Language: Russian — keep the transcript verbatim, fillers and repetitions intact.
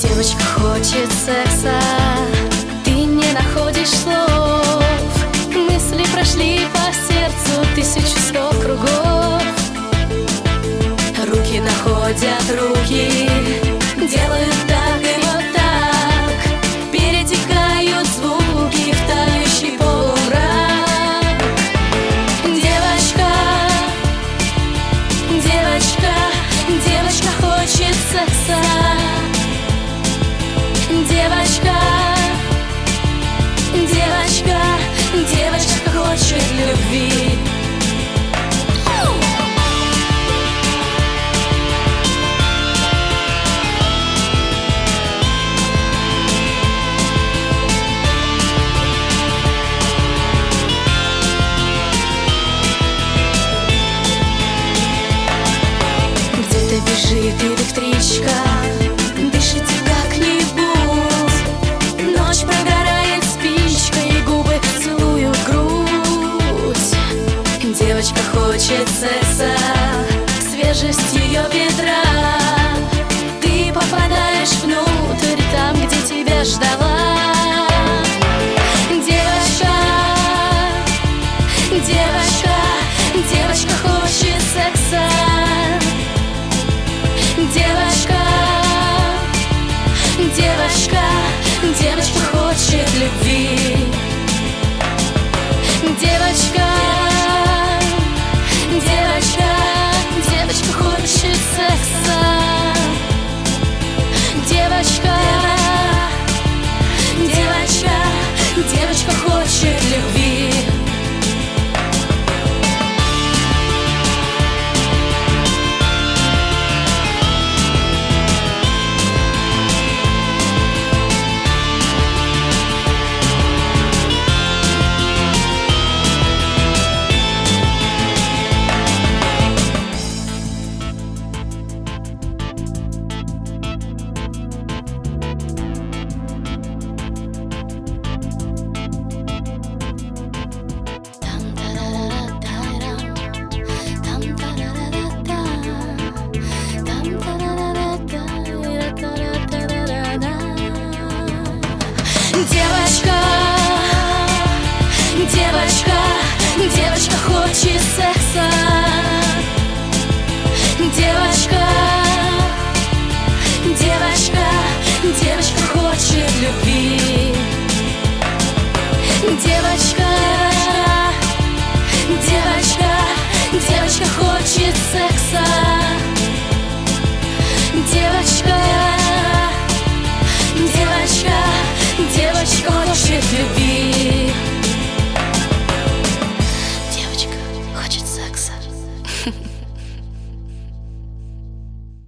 Девочка хочет секса, ты не находишь слов. Мысли прошли по сердцу тысячу сто кругов. Руки находят руки, делают так и вот так. Перетекают звуки в тающий полумрак. Девочка, девочка, девочка хочет секса. Девочка, девочка, девочка хочет любви. Где-то бежит электричка, дышите как-нибудь. Ночь прогорает спичкой, губы целуют грудь. Девочка хочет секса, свежесть ее бедра. Ты попадаешь внутрь, там, где тебя ждала. Девочка, девочка, девочка хочет секса. Девочка, девочка, девочка хочет любви. Девочка, девочка, девочка хочет секса. Девочка, девочка, девочка хочет любви. Девочка, девочка, девочка хочет секса. Девочка, девочка, девочка хочет любви. Девочка, девочка, девочка хочет секса.